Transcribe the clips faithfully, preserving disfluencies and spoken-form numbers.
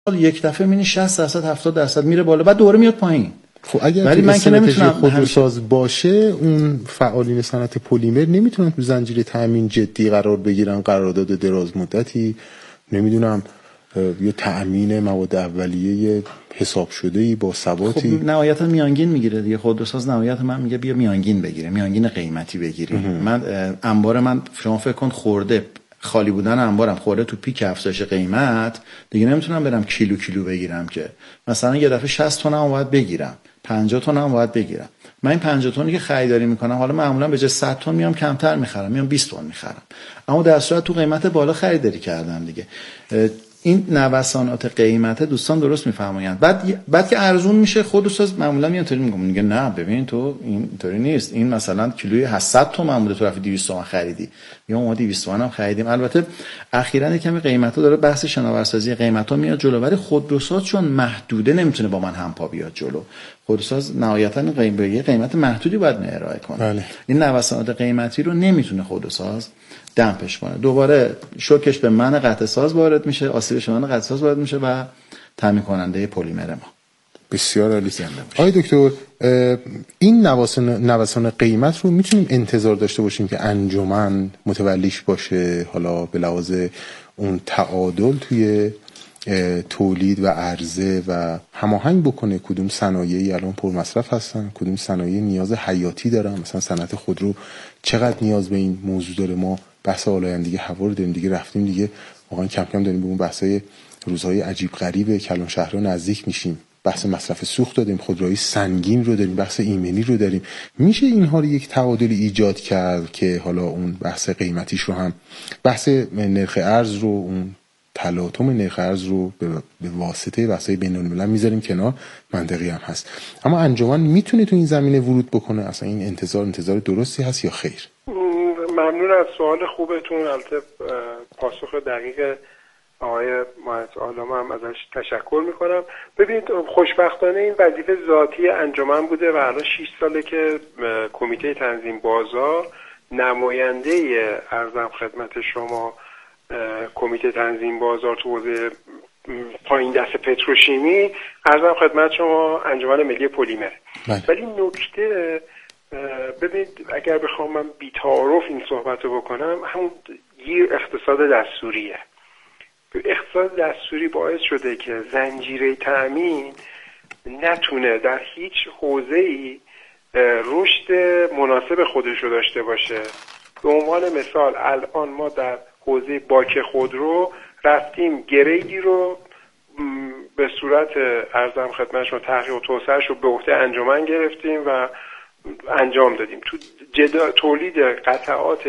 یک دفعه می‌بینی شصت درصد هفتاد درصد میره بالا بعد دوباره میاد پایین. خب اگر ولی من که نمیتونم خودروساز باشه اون فعالین صنعت پلیمر نمیتونن تو زنجیره تامین جدی قرار بگیرن، قرارداد دراز مدتی، نمیدونم یه تأمین مواد اولیه حساب شده‌ای با ثباتی. خب نهایتا میانگین میگیره دیگه. خودروساز نهایتا من میگه بیا میانگین بگیره، میانگین قیمتی بگیری. من انبار من شما فکر کن خورده خالی بودن انبارم خورده تو پیک افزایش قیمت دیگه نمیتونم برم کیلو کیلو بگیرم که مثلا یه دفعه شصت تن هم باید بگیرم، پنجاه تن هم باید بگیرم. من این پنجاه تنی که خریداری میکنم حالا معمولا به جای صد تن میام کمتر میخرم، میام بیست تن میخرم، اما در صورت تو قیمت بالا خریداری کردم دیگه. این نوسانات قیمت دوستان درست میفرمایند. بعد بعد که ارزون میشه خودروساز معمولا میاد اینطوری میگم میگه نه ببین تو اینطوری نیست، این مثلا کیلوی هشتصد تومن بوده تو رفتی دویست تومن خریدی، یا ما دویست تومن هم خریدیم. البته اخیراً کمی قیمتا داره بحث شناورسازی قیمتا میاد جلو، ولی خودروساز چون محدوده نمیتونه با من همپا بیاد جلو. خودروساز نهایتاً قیمت قیمت محدودی باید ارائه کنه. بله. این نوسانات قیمتی رو نمیتونه خودروساز دمپش کنه. دوباره شوکش به من قطع ساز وارد میشه، آسیبش به من قطع ساز وارد میشه و تامین کننده پلیمر ما. بسیار عالی. آقای دکتر این نوسان نوسان قیمت رو میتونیم انتظار داشته باشیم که انجمن متولیش باشه، حالا به لحاظ اون تعادل توی تولید و عرضه و هماهنگ بکنه کدوم صنایعی الان پرمصرف هستن، کدوم صنایع نیاز حیاتی دارن، مثلا صنعت خودرو چقدر نیاز به این موضوع داره. ما بحث آلایندگی هوا رو داریم دیگه، رفتیم دیگه واقعا کم کم داریم به اون بحثای روزهای عجیب غریب کلان شهرها نزدیک میشیم. بحث مصرف سوخت داریم، خودروهای سنگین رو داریم، بحث ایمنی رو داریم. میشه اینها رو یک تعادلی ایجاد کرد که حالا اون بحث قیمتیش رو هم، بحث نرخ ارز رو، اون تلاطم نرخ ارز رو به واسطه بحث‌های بین‌الملل میذاریم کنار، منطقی هم هست. اما انجمن میتونه تو این زمینه ورود بکنه؟ اصلا این انتظار انتظار درستی هست یا خیر؟ ممنون از سوال خوبتون. البته پاسخ دقیق آقای مهندس عالم هم ازش تشکر میکنم. ببینید خوشبختانه این وظیفه ذاتی انجمن بوده و الان شش ساله که کمیته تنظیم بازار نماینده ارزم خدمت شما کمیته تنظیم بازار تو حوزه پایین دست پتروشیمی ارزم خدمت شما انجمن ملی پلیمر. ولی نکته ببینید اگر بخوام من بی‌تعارف این صحبت رو بکنم، همون گیر اقتصاد دستوریه. اقتصاد دستوری باعث شده که زنجیره تأمین نتونه در هیچ حوزه‌ای رشد مناسب خودش رو داشته باشه. به عنوان مثال الان ما در حوزه باک خودرو رفتیم گریدی رو به صورت ارزم خدمتشون تحقیق و توسعه‌اش رو به عهده انجمن گرفتیم و انجام دادیم. تو جدا تولید قطعات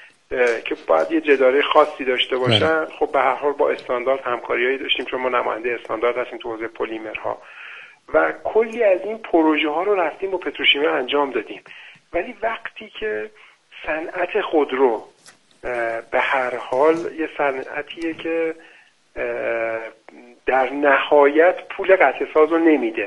که باید یه جداره خاصی داشته باشن، خب به هر حال با استاندارد همکاریایی داشتیم چون ما نماینده استاندارد هستیم تو حوزه پلیمرها و کلی از این پروژه ها رو رفتیم با پتروشیمی انجام دادیم. ولی وقتی که صنعت خودرو به هر حال یه صنعتیه که در نهایت پول قطع ساز رو نمیده،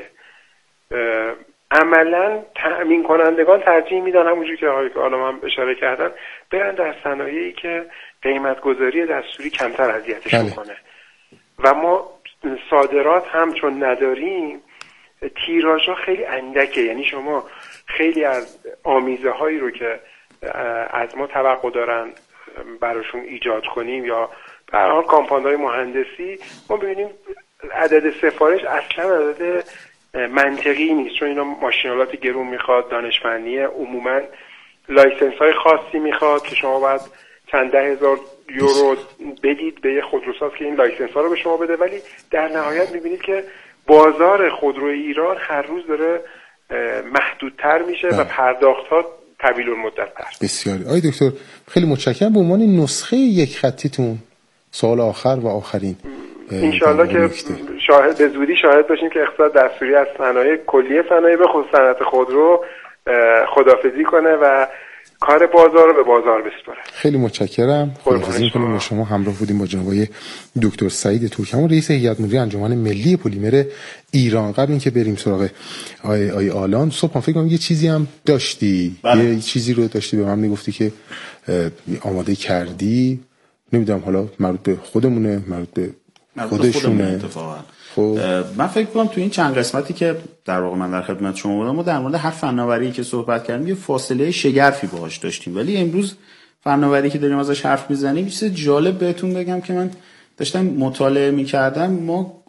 عملا تأمین کنندگان ترجیح میدن همونجوری که آقای عالم هم اشاره کردن برن در صنایعی که قیمت گذاری دستوری کمتر اذیتش میکنه و ما صادرات هم چون نداریم تیراژ ها خیلی اندکه. یعنی شما خیلی از آمیزه هایی رو که از ما توقع دارن براشون ایجاد کنیم یا به هر حال کامپانی‌های مهندسی، ما ببینیم عدد سفارش اصلا عدد منطقی نیست چون اینا ماشینالات گرون میخواد، دانشمندیه، عموما لایسنس های خاصی میخواد که شما باید چند ده هزار یورو بدید به یه خودروساز که این لایسنس ها رو به شما بده. ولی در نهایت میبینید که بازار خودروی ایران هر روز داره محدودتر میشه و پرداخت ها طویل المدت تر. بسیاری. آقای دکتر خیلی متشکرم. به عنوان نسخه یک خطیتون سوال آخر و آخرین انشالله که شاهد به زودی شاهد باشیم که اقتصاد دستوری از صنایع کلیه صنایع به خصوص صنعت خودرو خداحافظی کنه و کار بازار رو به بازار بسپاره. خیلی متشکرم. خداحافظی می‌کنیم. شما همراه بودیم با جناب دکتر سعید ترکمون رئیس هیئت مدیره انجمن ملی پلیمر ایران. قبل اینکه بریم سراغ آی آی آلان، صبح فکر کنم یه چیزی هم داشتی، بله. یه چیزی رو داشتی به من میگفتی که آماده کردی، نمیدونم حالا مربوط به خودمونه، مربوط به خودشونه اتفاقا. خب من فکر کنم تو این چند قسمتی که در واقع من در خدمت شما بودم ما در مورد هر فناوری که صحبت کردیم یه فاصله شگرفی باهاش داشتیم، ولی امروز فناوری که داریم ازش حرف میزنیم چیز جالب بهتون بگم که من داشتم مطالعه میکردم. ما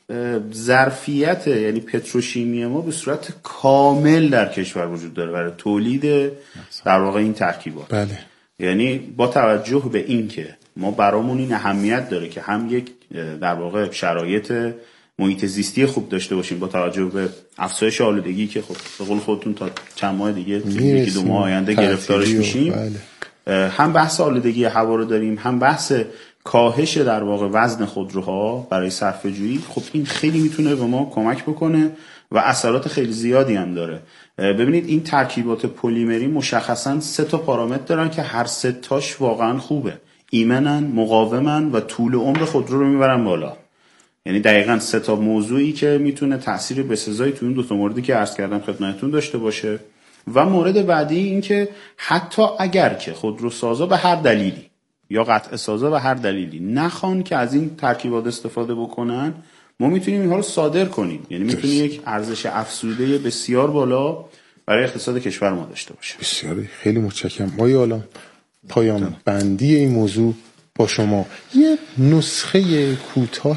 ظرفیت یعنی پتروشیمی ما به صورت کامل در کشور وجود داره برای تولید در واقع این ترکیبات. بله. یعنی با توجه به این که ما برامون این اهمیت داره که هم یک در واقع شرایط محیط زیستی خوب داشته باشیم با توجه به افزایش آلودگی که خب به قول خودتون تا چند ماه دیگه یکی دو ماه آینده گرفتارش میشیم. بله. هم بحث آلودگی هوا رو داریم، هم بحث کاهش در واقع وزن خودروها برای صرفه‌جویی. خب این خیلی میتونه به ما کمک بکنه و اثرات خیلی زیادی هم داره. ببینید این ترکیبات پلیمری مشخصاً سه تا پارامتر دارن که هر سه تاش واقعاً خوبه. ایمنن، مقاومن و طول عمر خودرو رو میبرن بالا. یعنی دقیقاً سه تا موضوعی که میتونه تأثیر بسزایی تو این دو تا موردی که عرض کردم خدمتتون داشته باشه. و مورد بعدی این که حتی اگر که خودروسازا به هر دلیلی یا قطع سازا به هر دلیلی نخوان که از این ترکیبات استفاده بکنن، ما میتونیم اینها رو صادر کنیم. یعنی میتونیم یک ارزش افزوده بسیار بالا برای اقتصاد کشور ما داشته باشه. بسیار خیلی متشکرم. آقای عالم، پایان بندی این موضوع با شما یه نسخه کوتاه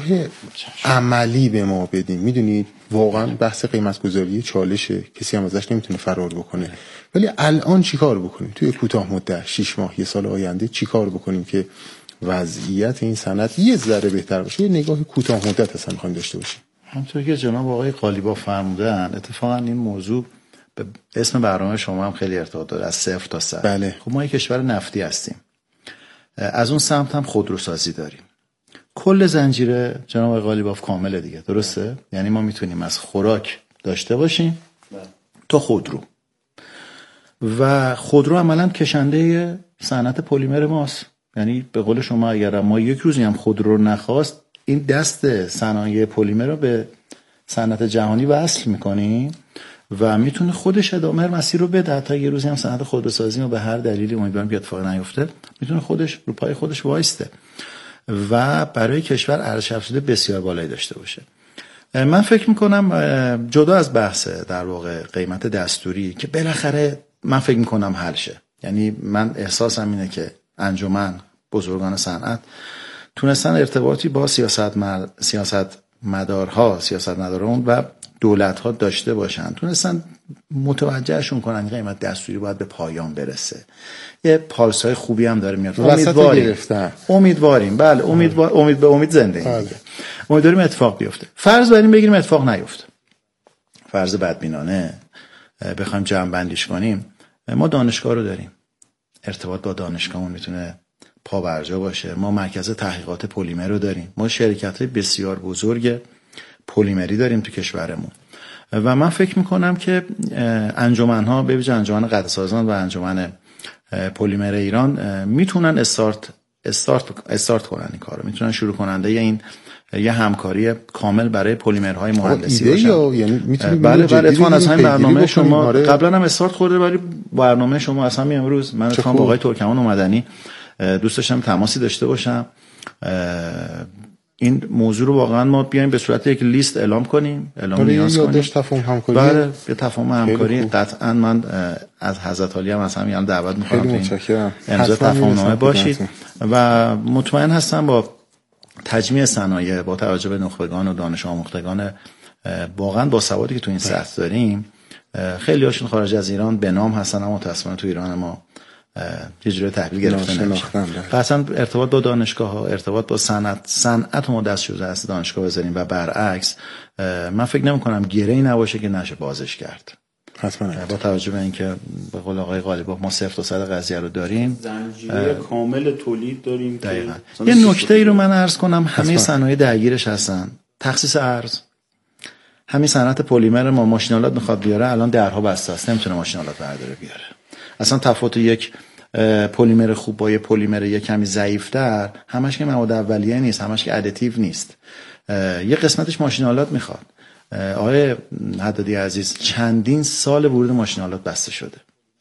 عملی به ما بدین. میدونید واقعا بحث قیمت گذاری چالشه، کسی هم ازش نمیتونه فرار بکنه، ولی الان چیکار بکنیم توی کوتاه مدت شش ماه یه سال آینده چیکار بکنیم که وضعیت این صنعت یه ذره بهتر باشه؟ یه نگاه کوتاه مدت اصلا می‌خوایم داشته باشیم. همونطور که جناب آقای قالیباف فرمودن، اتفاقا این موضوع به اسم برنامه شما هم خیلی ارتباط داره، از صفر تا صد. بله. خب ما یک کشور نفتی هستیم، از اون سمت هم خودروسازی داریم. کل زنجیره جناب آقای قالیباف کامله دیگه، درسته؟ بله. یعنی ما میتونیم از خوراک داشته باشیم بله. تا خودرو، و خودرو عملاً کشنده صنعت پلیمر ماست. یعنی به قول شما اگر ما یک روزی هم خودرو رو نخواست، این دست صنایع پلیمر رو به صنعت جهانی وصل میکنیم و میتونه خودش ادامه مسیر رو بده. حتی یه روزی هم صنعت خودروسازی ما به هر دلیلی امیدوارم که اتفاق نیفته، میتونه خودش رو پای خودش وایسته و برای کشور ارزش افزوده بسیار بالایی داشته باشه. من فکر میکنم جدا از بحث در واقع قیمت دستوری که بالاخره من فکر میکنم حل شه، یعنی من احساسم اینه که انجمن بزرگان صنعت تونستن ارتباطی با سیاست مر... سیاست مدارها سیاست مداران و دولت ها داشته باشن، تونستن متوجهشون کنن قیمت دستوری باید به پایان برسه. یه پالس های خوبی هم داره میاد. امیدواریم امیدواریم بله امیدوار امید به امید زنده ایم. امیدواریم اتفاق بیفته. فرض بریم بگیریم اتفاق نیفته، فرض بدبینانه بخوایم جمع بندیش کنیم، ما دانشگاه رو داریم، ارتباط با دانشگاهمون میتونه پابرجا باشه. ما مرکز تحقیقات پلیمر رو داریم، ما شرکت‌های بسیار بزرگ پلیمری داریم تو کشورمون و من فکر میکنم که انجمن‌ها به ویژه انجمن قطعه‌سازان و انجمن پلیمر ایران میتونن استارت استارت استارت کنن این کارو، میتونن شروع کننده این یه همکاری کامل برای پلیمرهای مهندسی باشن. یعنی میتونیم بله بله اتفاقا از همین برنامه شما قبلا هم استارت خورده، ولی برنامه شما از همین امروز من اتفاقا با آقای ترکمان اومدنی دوست داشتم تماسی داشته باشم. این موضوع رو واقعا ما بیایم به صورت یک لیست اعلام کنیم، اعلام نیاز کنیم. تفاهم همکاری. بله به تفاهم همکاری قطعا من از حضرت عالی هم از همین دعوت می‌کنم که امضا تفاهمنامه باشید و مطمئن هستم با تجمیع صنایع با توجه به نخبگان و دانش آموختگان واقعا با سوادی که تو این سطح داریم، خیلی هاشون خارج از ایران به نام هستن اما متأسفانه تو ایران ما یه جوری تحویل گرفته نمیشه. اصلا ارتباط با دانشگاه ها، ارتباط با صنعت صنعت ما دستشویی از دانشگاه بذاریم و برعکس. من فکر نمی کنم گره‌ای نباشه که نشه بازش کرد. حتما با توجه به اینکه به قول آقای قالیباف ما صفر تا صد قضیه رو داریم، زنجیره کامل تولید داریم. دقیقاً. یه نکته ای رو من عرض کنم، همه صنایع درگیرش هستن. تخصیص ارز، همین صنعت پلیمر ما ماشینالات میخواد بیاره، الان درها بسته است، نمیتونه ماشینالات برداره بیاره. اصلا تفاوت یک پلیمر خوب با یه پلیمر یک کمی ضعیف‌تر همش که مواد اولیه نیست، همش که ادیتیو نیست، یه قسمتش ماشینالات میخواد. آقای حدادی عزیز چندین سال ورود ماشینالات بسته شده،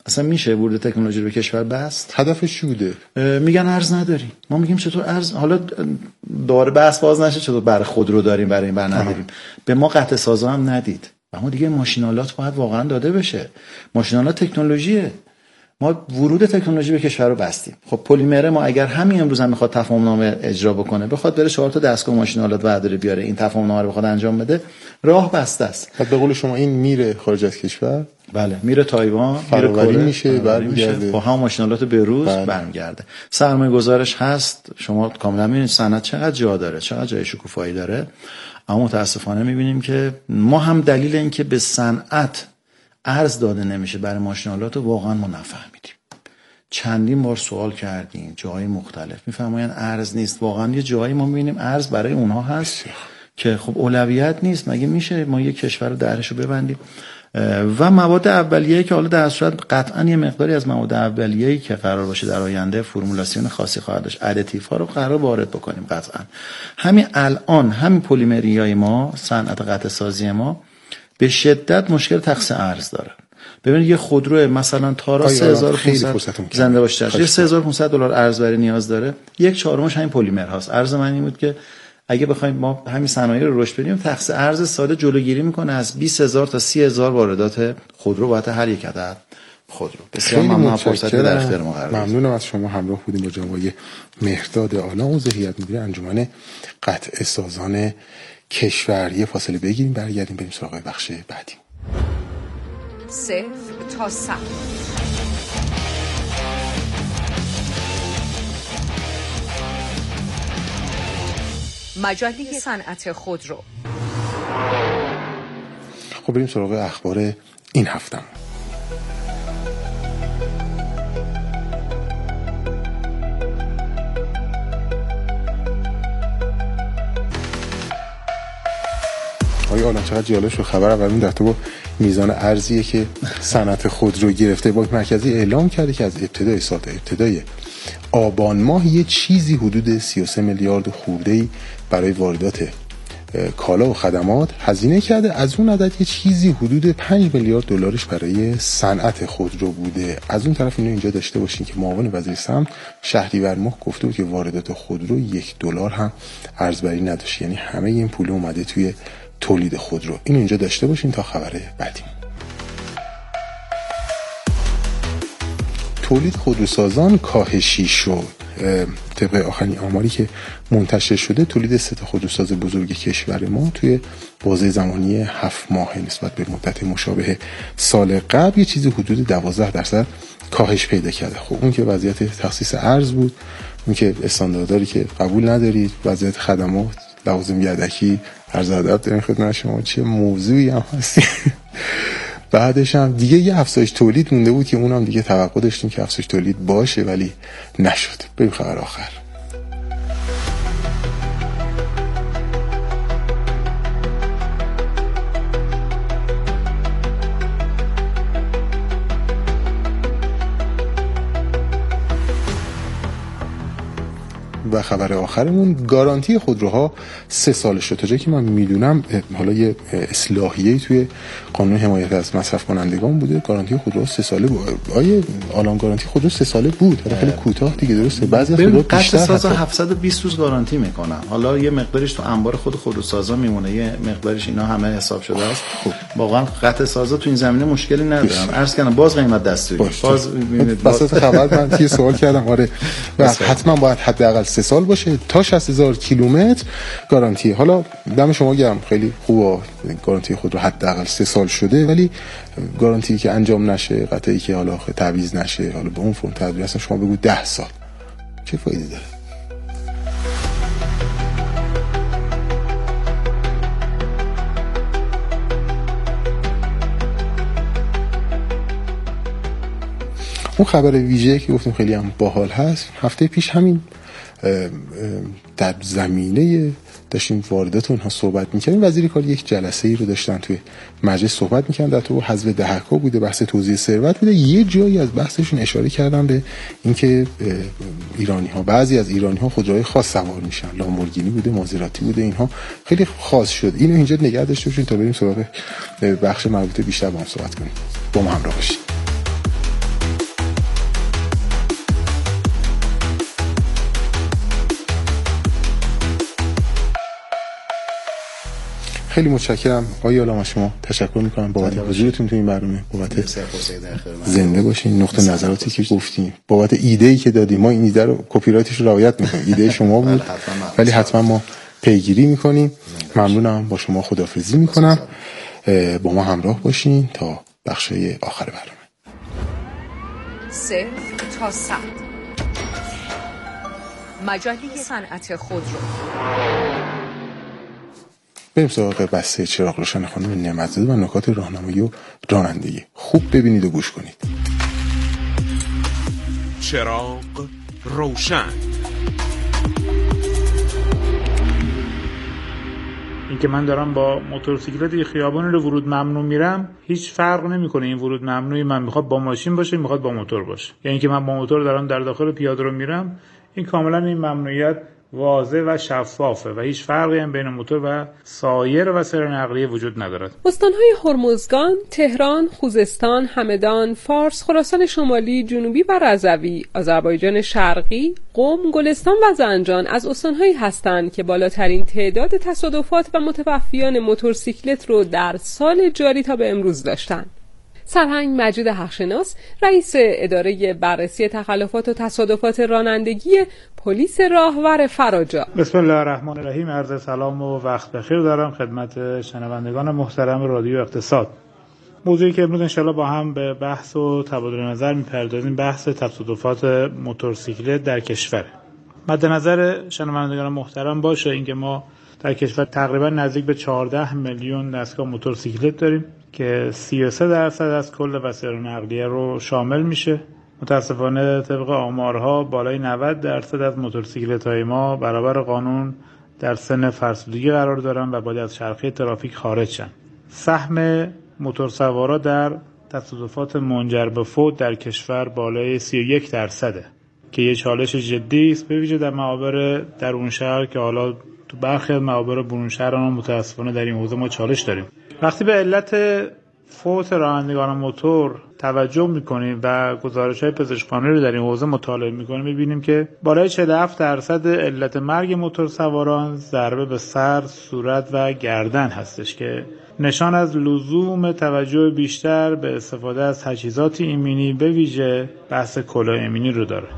اصلا میشه ورود تکنولوژی رو به کشور بست؟ هدفش چی بوده؟ میگن ارز نداریم. ما میگیم چطور ارز، حالا داره بحث باز نشه چطور برای خودرو داریم برای این بر نداریم. به ما قطع سازا هم ندید. اما دیگه ماشینالات باید واقعا داده بشه. ماشینالات تکنولوژیه. ما ورود تکنولوژی به کشور رو بستیم. خب پلیمر ما اگر همین امروز هم میخواد تفاهم نامه اجرا بکنه، بخواد بره چهار تا دستگاه ماشینالات برداره بیاره، این تفاهم نامه رو بخواد انجام بده، راه بسته است. بعد به قول شما این میره خارج از کشور، بله میره تایوان، میره کره میشه، برمیگرده با هم ماشینالات بروز برمیگرده. سرمایه گذارش هست. شما کاملا میبینید صنعت چقدر جا داره، چقدر جای شکوفایی داره. اما متاسفانه میبینیم که ما هم دلیل این که به صنعت ارز داده نمیشه برای ماشینالات واقعا ما نفهمیدیم. چندین بار سوال کردیم جای مختلف، میفرمایند ارز نیست. واقعا یه جایی ما میبینیم ارز برای اونها هست که خب اولویت نیست. مگه میشه ما یک کشور رو درشو ببندیم؟ و مواد اولیه‌ای که حالا در صورت قطعا یه مقداری از مواد اولیه‌ای که قرار باشه در آینده فرمولاسیون خاصی خواهد داشت، ادیتیف ها رو قرار وارد بکنیم. قطعا همین الان همین پلیمریای ما، صنعت قطع سازی ما به شدت مشکل تخصیص ارز داره. ببینید یه خودرو مثلا تارا سه هزار و پانصد زنده باشه، یه سه هزار و پانصد دلار ارز برای نیاز داره، یک چهارمش همین پلیمر هاست. ارز من این بود که اگه بخوایم ما همین صنایع رو رشد بدیم، تخصیص ارز ساده جلوگیری میکنه از بیست هزار تا سی هزار واردات خودرو باید هر یک عدد خودرو. بسیار ممنون از فرصتی در اختیار ما قرار گرفتید. ممنونم از شما. همراه بودیم با جناب مهرداد آلام، عضو هیئت مدیره انجمن قطع سازان کشور. یه فاصله بگیریم، برگردیم بریم سراغ بخش بعدی. صفر تا صد. مجله صنعت خودرو. خب بریم سراغ اخبار این هفته. آیا آلان چقدر جالب شد. خبر اولین در تو میزان ارزیه که صنعت خودرو گرفته. بانک مرکزی اعلام کرده که از ابتدای سال تا ابتدای آبان ماه یه چیزی حدود سی و سه میلیارد خورده‌ای برای واردات کالا و خدمات هزینه کرده. از اون عدد یه چیزی حدود پنج میلیارد دلارش برای صنعت خودرو بوده. از اون طرف اینو اینجا داشته باشین که معاون وزیر سمت شهریور ماه گفته بود که واردات خودرو یک دلار هم ارزبری نداشت، یعنی همه این پول اومده توی تولید خودرو. اینو اینجا داشته باشین تا خبر بعدی. تولید خودروسازان کاهشی شد. طبق آخرین آماری که منتشر شده، تولید سه تا خودروساز بزرگ کشور ما توی بازه زمانی هفت ماه نسبت به مدت مشابه سال قبل یه چیزی حدود دوازده درصد کاهش پیدا کرده. خب اون که وضعیت تخصیص ارز بود، اون که استاندارداری که قبول ندارید، وضعیت خدمات، لوازم یدکی، عرض ادب داریم خدمت شما، چه موضوعی هم هستی. بعدش هم دیگه یه افزایش تولید مونده بود که اونم دیگه توقع داشتیم که افزایش تولید باشه ولی نشد. بریم خبر آخر. و خبر آخرمون گارانتی خودروها سه سال شد. تا جایی که من میدونم حالا یه اصلاحیه‌ای توی قانون حمایت از مصرف کنندگان بوده، گارانتی خودروها سه ساله بود. آیه الان گارانتی خودرو سه ساله بود، حالا خیلی کوتاه دیگه. درسته بعضی از خودروها بیشتر سازا هفتصد و بیست روز گارانتی میکنن. حالا یه مقدارش تو انبار خود خودروسازا میمونه، یه مقدارش اینا همه حساب شده است. خب واقعا قطع سازا تو این زمینه مشکلی ندارن. عرض کنم باز قیمت دستوری باز میبینید. واسه خبر من یه سوال کردم. آره حتما باید حداقل سه سال باشه تا شصت هزار کیلومتر گارانتی. حالا دم شما گرم، خیلی خوبه گارانتی خود رو حداقل سه سال شده، ولی گارانتی که انجام نشه، قطعی که حالا تعویض نشه، حالا به اون فرم تعویض اصلا شما بگو ده سال، چه فایده داره؟ اون خبر ویژه که گفتیم خیلی هم باحال هست، هفته پیش همین در زمینه داشتیم واردات اونها صحبت می‌کردیم. وزیر کار یک جلسه ای رو داشتن توی مجلس صحبت می‌کردن، در تو حذف دهک‌ها بوده، بحث توزیع ثروت بوده. یه جایی از بحثشون اشاره کردن به اینکه ایرانی‌ها، بعضی از ایرانی‌ها خودروهای خاص سوار میشن، لامبورگینی بوده، مازراتی بوده، اینها خیلی خاص شد. اینو اینجا نگه داشته باشین تا بریم سراغ بخش مربوط بیشتر با هم صحبت کنیم. با ما همراه باشید. خیلی متشکرم آقای علامه، شما تشکر میکنم بابت حضورتون تو این برنامه، بابت زنده باشین، نقطه نظراتی که گفتیم، بابت ایده‌ای که دادیم. ما این ایده رو کپی رایتش رو رعایت میکنیم، ایده شما بود ولی حتما ما پیگیری میکنیم. ممنونم، با شما خداحافظی میکنم. با ما همراه باشین تا بخش آخر برنامه. صفر تا صد، مجله صنعت خودرو. بریم سراغ بحث چراغ روشن خانم نعمت‌زاده و نکات راهنمایی و رانندگی. خوب ببینید و گوش کنید. چراغ روشن. این که من دارم با موتورسیکلت یه خیابانی رو ورود ممنوع میرم، هیچ فرق نمیکنه این ورود ممنوعی من میخواد با ماشین باشه میخواد با موتور باشه. یعنی اینکه من با موتور دارم در داخل پیاده رو میرم، این کاملا این ممنوعیت واضح و شفافه و هیچ فرقی هم بین موتور و سایر وسایل نقلیه وجود ندارد. استان‌های هرمزگان، تهران، خوزستان، همدان، فارس، خراسان شمالی، جنوبی و رضوی، آذربایجان شرقی، قم، گلستان و زنجان از استان‌هایی هستند که بالاترین تعداد تصادفات و متوفیان موتورسیکلت رو در سال جاری تا به امروز داشتند. سرهنگ مجید حقشناس، رئیس اداره بررسی تخلفات و تصادفات رانندگی پلیس راهور فراجا. بسم الله الرحمن الرحیم. عرض سلام و وقت بخیر دارم خدمت شنوندگان محترم رادیو اقتصاد. موضوعی که امروز انشالله با هم به بحث و تبادل نظر می‌پردازیم بحث تصادفات موتورسیکلت در کشور. مد نظر شنوندگان محترم باشه اینکه ما در کشور تقریبا نزدیک به چهارده میلیون دستگاه موتورسیکلت داریم که سی و سه درصد از کل وسایل نقلیه رو شامل میشه. متاسفانه طبق آمارها بالای نود درصد از موتورسیکلت‌های ما برابر قانون در سن فرسودگی قرار دارن و باید از چرخه ترافیک خارج شن. سهم موتورسوارا در تصادفات منجر به فوت در کشور بالای سی و یک درصده که یه چالش جدی است، به ویژه در معابر درون شهر که حالا تو برخی از معابر برون شهر ما متاسفانه در این حوزه ما چالش داریم. وقتی به علت فوت رانندگان موتور توجه میکنیم و گزارش‌های پزشکخانه‌ای رو در این حوزه مطالعه میکنیم، میبینیم که بالای چهل و هفت درصد علت مرگ موتورسواران ضربه به سر، صورت و گردن هستش که نشان از لزوم توجه بیشتر به استفاده از تجهیزات ایمنی به ویژه بحث کلاه ایمنی رو داره.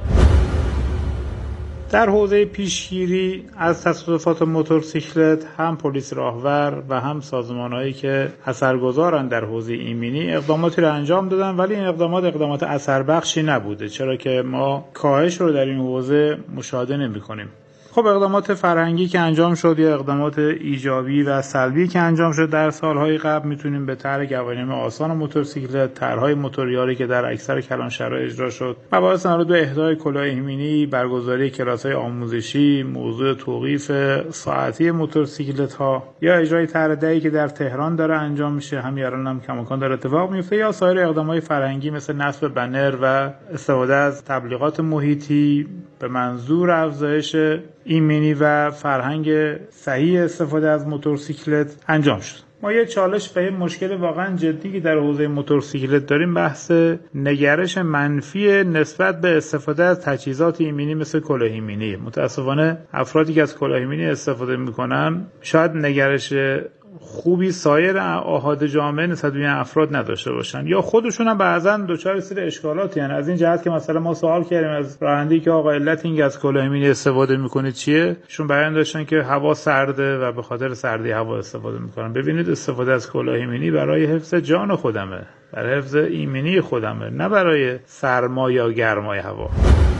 در حوزه پیشگیری از تصادفات موتورسیکلت هم پلیس راهور و هم سازمان‌هایی که اثرگذارن در حوزه ایمنی اقداماتی رو انجام دادن، ولی این اقدامات اقدامات اثربخشی نبوده، چرا که ما کاهش رو در این حوزه مشاهده نمی‌کنیم. خب اقدامات فرهنگی که انجام شد یا اقدامات ایجابی و سلبی که انجام شد در سالهای قبل میتونیم به طرح گواهینامه آسان موتورسیکلت، طرح‌های موتوریاری که در اکثر کلانشهرها اجرا شد، مباحث مربوط به اهدای کلاه ایمنی، برگزاری کلاس‌های آموزشی، موضوع توقیف ساعتی موتورسیکلت‌ها یا اجرای طرح دهی که در تهران داره انجام میشه، همین الان هم کماکان داره اتفاق میفته، یا سایر اقدامات فرهنگی مثل نصب بنر و استفاده از تبلیغات محیطی به منظور افزایش ایمنی و فرهنگ صحیح استفاده از موتورسیکلت انجام شد. ما یه چالش و یه مشکل واقعا جدی که در حوزه موتورسیکلت داریم بحث نگرش منفی نسبت به استفاده از تجهیزات ایمنی مثل کلاه ایمنی. متاسفانه افرادی که از کلاه ایمنی استفاده میکنن شاید نگرش خوبی سایر احاد جامعه نسبت به این افراد نداشته باشن یا خودشون هم بعضا دچار سری اشکالاتی هستن. از این جهت که مثلا ما سوال کردیم از راننده که آقا علت این از کلاه ایمنی استفاده میکنید چیه، ایشون بیان داشتن که هوا سرده و به خاطر سردی هوا استفاده میکنن. ببینید استفاده از کلاه ایمنی برای حفظ جان خودمه، برای حفظ ایمنی خودمه، نه برای سرما یا گرمای هوا.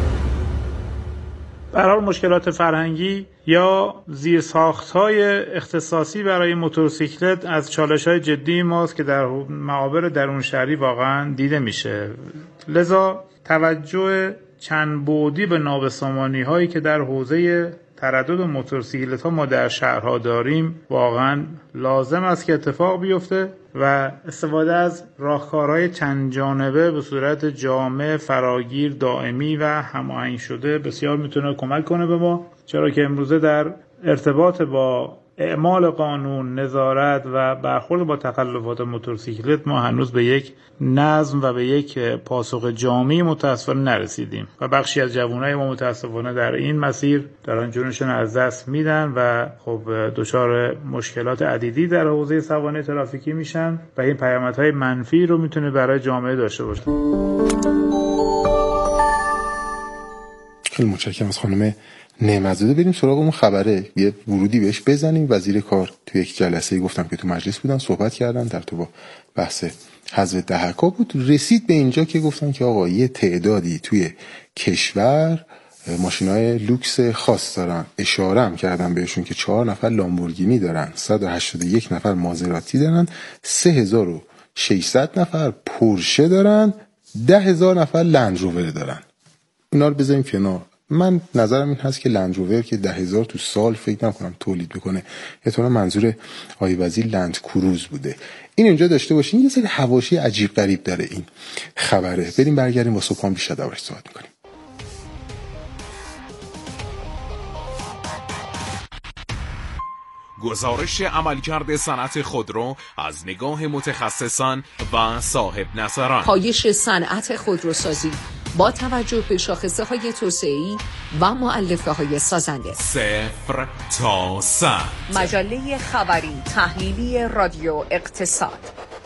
به هر حال مشکلات فرهنگی یا زیرساخت‌های اختصاصی برای موتورسیکلت از چالش‌های جدی ماست که در معابر درون شهری واقعا دیده میشه. لذا توجه چند بعدی به نابسامانی‌هایی که در حوزه تردد موتورسیکلت‌ها ما در شهرها داریم واقعا لازم است که اتفاق بیفته و استفاده از راهکارهای چند جانبه به صورت جامع، فراگیر، دائمی و هماهنگ شده بسیار میتونه کمک کنه به ما، چرا که امروزه در ارتباط با اعمال قانون، نظارت و برخورد با تخلفات موتورسیکلت ما هنوز به یک نظم و به یک پاسخ جامعی متأسفانه نرسیدیم و بخشی از جوانای ما متأسفانه در این مسیر دارن جونشون از دست میدن و خب دچار مشکلات عدیدی در حوزه سوانح ترافیکی میشن و این پیامدهای منفی رو میتونه برای جامعه داشته باشه. خیلی متشکرم از خانم نعمت‌زاده. بریم سراغ اون خبره، یه ورودی بهش بزنیم. وزیر کار تو یک جلسه گفتم که تو مجلس بودن صحبت کردن در تو با بحث حذف دهکا بود، رسید به اینجا که گفتن که آقا یه تعدادی توی کشور ماشینای لوکس خاص دارن، اشاره هم کردن بهشون که چهار نفر لامبورگینی دارن، صد و هشتاد و یک نفر مازراتی دارن، سه هزار و ششصد نفر پورشه دارن، ده هزار نفر لندروور دارن. اینا رو بذاریم کنار. من نظرم این هست که لندروور که ده هزار تو سال فکر نکنم تولید بکنه، احتمالاً منظور آقای وزیر لند کروز بوده. این اینجا داشته باشین. یه سری حواشی عجیب غریب داره این خبره. بریم برگردیم با صبحان بیشتر دربارش صحبت می‌کنیم. گزارش عملکرد صنعت خودرو از نگاه متخصصان و صاحب نظران. پایش صنعت خودروسازی با توجه به شاخصه های توسعه‌ای و مؤلفه های سازنده. صفر تا صد. مجله خبری تحلیلی رادیو اقتصاد.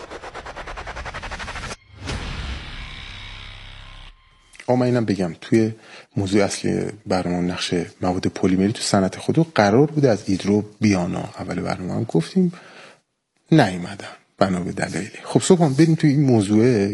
اما اینم بگم توی موضوع اصلی برنامه نقش مواد پلیمری تو صنعت خودرو قرار بوده از ایدرو بیانا. اول برنامه هم گفتیم نیومدن بنا به دلایلی. خب صبح هم بریم توی این موضوع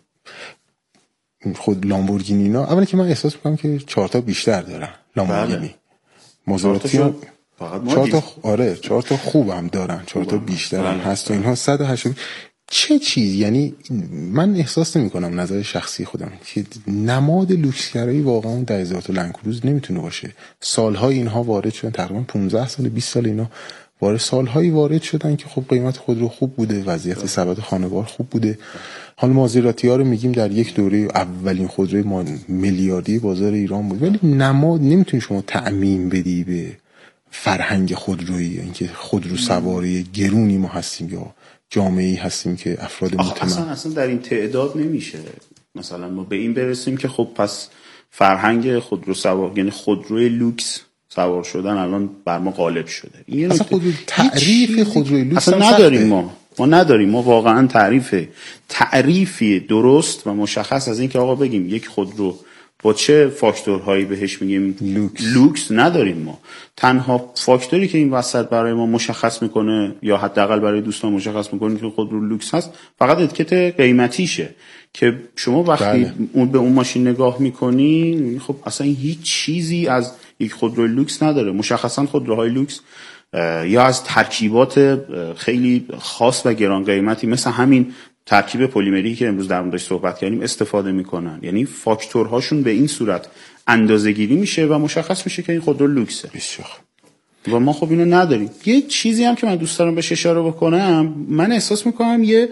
خود لامبورگینی اینا. اولی که من احساس میکنم که چهار تا بیشتر دارن لامبورگینی. مازراتی ها چهار تا، آره چهار تا خوبم دارن، چهار تا بیشترن هست و اینها صد و هشتاد. چه چیز؟ یعنی من احساس نمی کنم، نظر شخصی خودم، که نماد لوکسگرایی واقعا ده هزار تا لندکروز نمیتونه باشه. سالهای اینها وارد شدن، تقریبا پانزده سال بیست سال اینا وارد سالهایی وارد شدن که خب قیمت خودرو خوب بوده، وضعیت سبد خانوار خوب بوده. حالا مازراتی ها رو میگیم در یک دوره اولین خودروی ما میلیاردی بازار ایران بود، ولی نماد نمیتونی شما تعمیم بدی به فرهنگ خودرویی، اینکه خودرو سواری گرونی ما هستیم یا جامعه‌ای هستیم که افراد متمرکز. اصلا اصلا در این تعداد نمیشه مثلا ما به این برسیم که خب پس فرهنگ خودرو سوار، یعنی خودروی لوکس سوار شدن الان بر ما غالب شده. این اصلا خودرو تعریف خودروی لوکس اصلا نداریم ما. ما نداریم ما واقعا تعریف تعریفی درست و مشخص از این که آقا بگیم یک خودرو با چه فاکتورهایی بهش میگیم لوکس. لوکس نداریم ما. تنها فاکتوری که این وسط برای ما مشخص میکنه یا حداقل برای دوستان مشخص میکنه که خودرو لوکس هست فقط اتیکت قیمتیشه، که شما وقتی بله. اون به اون ماشین نگاه میکنی خب اصلا هیچ چیزی از یک خودرو لوکس نداره. مشخصا خودروهای لوکس یا از ترکیبات خیلی خاص و گران قیمتی مثل همین ترکیب پلیمری که امروز در موردش صحبت کردیم استفاده میکنن. یعنی فاکتورهاشون به این صورت اندازه‌گیری میشه و مشخص میشه که این خودرو لوکسه. بسیار. و ما خب اینو نداریم. یه چیزی هم که من دوست دارم بهش اشاره بکنم، من احساس میکنم یه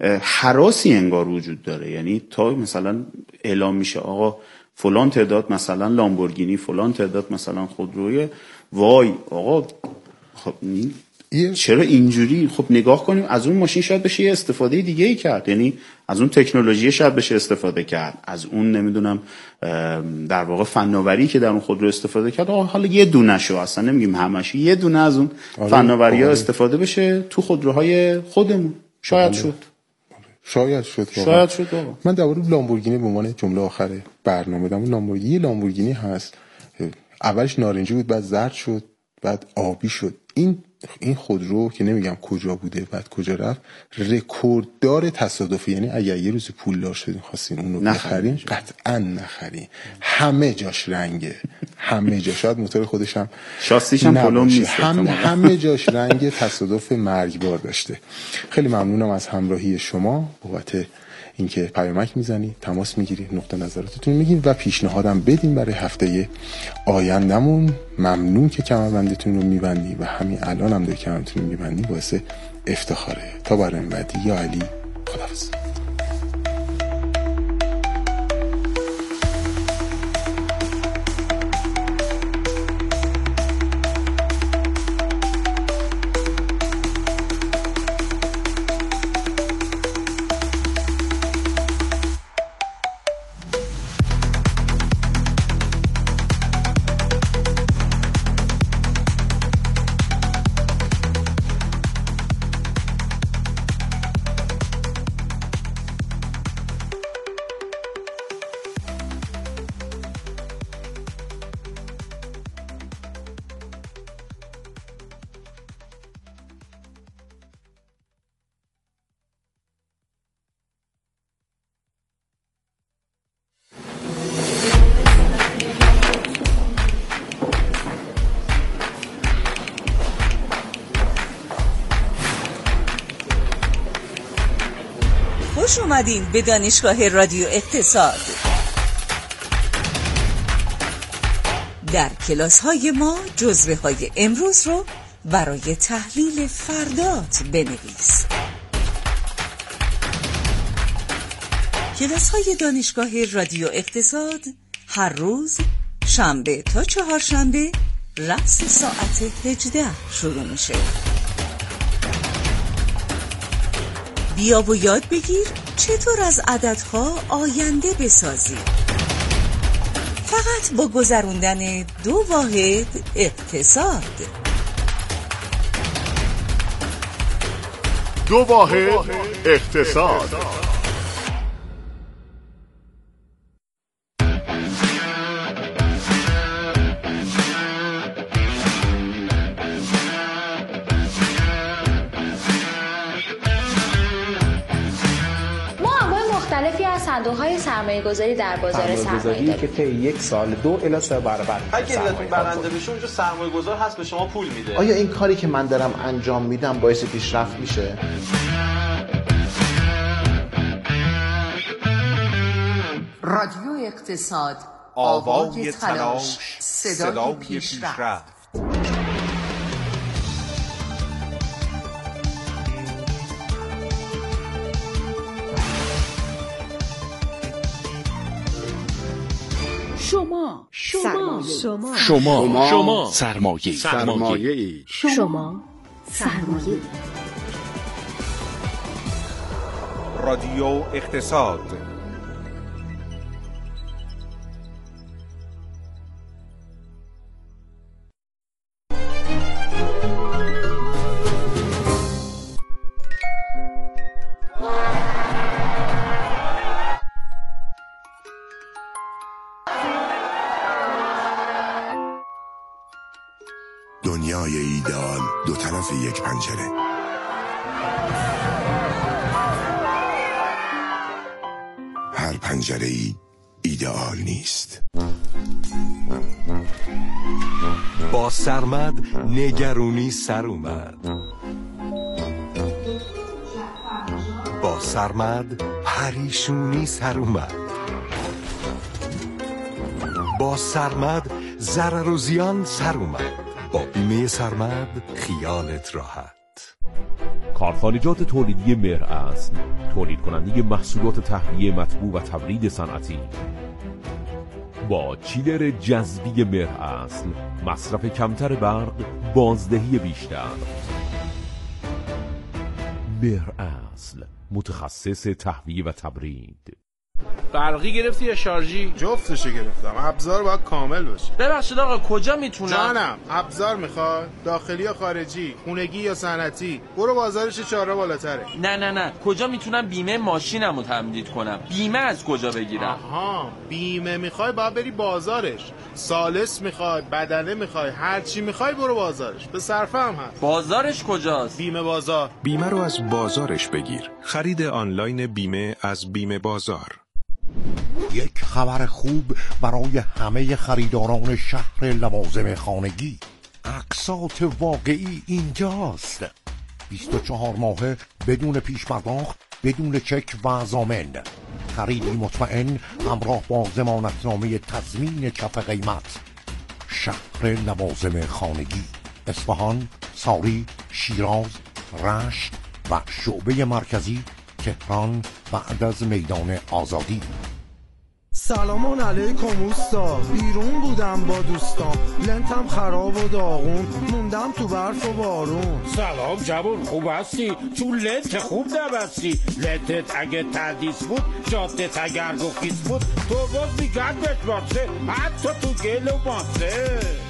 هراسی انگار وجود داره. یعنی تا مثلا اعلام میشه آقا فلان تعداد مثلا لامبورگینی، فلان تعداد مثلا خودروی، وای آقا خب چرا اینجوری؟ خب نگاه کنیم از اون ماشین شاید بشه یه استفاده دیگه ای کرد، یعنی از اون تکنولوژی شاید بشه استفاده کرد، از اون نمیدونم در واقع فناوری که در اون خودرو استفاده کرد. آقا حالا یه دونه شو، اصلا نمیگیم همش، یه دونه از اون فناوری ها استفاده بشه تو خودروهای خودمون. شاید شد شاید شد شاید شد بابا. من درباره لامبورگینی به عنوان جمله آخر برنامه دادم. لامبورگینی لامبورگینی هست، اولش نارنجی بود، بعد زرد شد، بعد آبی شد. این این خودرو که نمیگم کجا بوده بعد کجا رفت، رکورددار تصادفی. یعنی اگر یه روز پولدار شدین خواستین اون رو بخرین قطعا نخرین. همه جاش رنگه، همه جا، شاید موتور خودش هم شاسیش هم پلم نیست، هم همه جاش رنگ تصادف مرگبار داشته. خیلی ممنونم از همراهی شما بابت اینکه پیامک میزنی، تماس میگیری، نقطه نظراتتون میگین و پیشنهادم بدین برای هفته آیندهمون. ممنون که کمربندتون رو میبندی و همین الان هم داری کمربندتون رو میبندی، باعث افتخاره. تا برنامه بعدی، یا علی، خداحافظ. خوش اومدین به دانشگاه رادیو اقتصاد. در کلاس های ما جزوه های امروز رو برای تحلیل فردات بنویس. کلاس های دانشگاه رادیو اقتصاد هر روز شنبه تا چهارشنبه رأس ساعت هجده شروع میشه. بیا و یاد بگیر چطور از عددها آینده بسازی، فقط با گذروندن دو واحد اقتصاد. دو واحد اقتصاد. صندوق‌های سرمایه‌گذاری در بازار سرمایه داریم که طی یک سال دو الی سه برابر اگه علتون برنده بشه اونجا سرمایه‌گذار هست به شما پول میده. آیا این کاری که من دارم انجام میدم باعث پیشرفت میشه؟ رادیو اقتصاد، آوای تلاش، صدای پیشرفت. شما شما شما شما شما سرمایه سرمایه شما سرمایه رادیو اقتصاد. دنیای ایدئال دو طرف یک پنجره. هر پنجره ای ایدئال نیست. با سرمد نگرونی سر اومد. با سرمد پریشونی سر اومد. با سرمد ضرر و زیان سر اومد. با بیمه سرمد خیالت راحت. کارخانجات تولیدی مهر اصل، تولید کننده محصولات تهویه مطبوع و تبرید صنعتی. با چیلر جذبی مهر اصل، مصرف کمتر برق، بازدهی بیشتر. مهر اصل، متخصص تهویه و تبرید. برقی گرفتی یا شارژی؟ جفتشو گرفتم. ابزار باید کامل باشه. ببخشید آقا کجا میتونم؟ جانم، ابزار میخواد؟ داخلی یا خارجی؟ خونگی یا صنعتی؟ برو بازارش چهارراه بالاتره. نه نه نه، کجا میتونم بیمه ماشینمو تمدید کنم؟ بیمه از کجا بگیرم؟ آها، بیمه میخوای باید بری بازارش. سالس میخوای، بدنه میخوای، هر چی میخوای برو بازارش. به صرفه هم هست. بازارش کجاست؟ بیمه بازار. بیمه رو از بازارش بگیر. خرید آنلاین بیمه از بیمه بازار. یک خبر خوب برای همه خریداران شهر لوازم خانگی. اقساط واقعی اینجاست. بیست و چهار ماهه بدون پیش پرداخت، بدون چک و ضامن. خریدی مطمئن همراه با ضمانتنامه تضمین کف قیمت. شهر لوازم خانگی، اصفهان، ساری، شیراز، رشت و شعبه مرکزی تهران بعد از میدان آزادی. سلام علیکم اوستا، بیرون بودم با دوستام، لنتم خراب و داغون، موندم تو برف و بارون. سلام جوون، خوب هستی؟ چون لنت خوب نبستی. لنتت اگه تردیس بود، جادت اگر گفیس بود، تو باز میگرد بهت باسه، حتی تو گل و ماسه.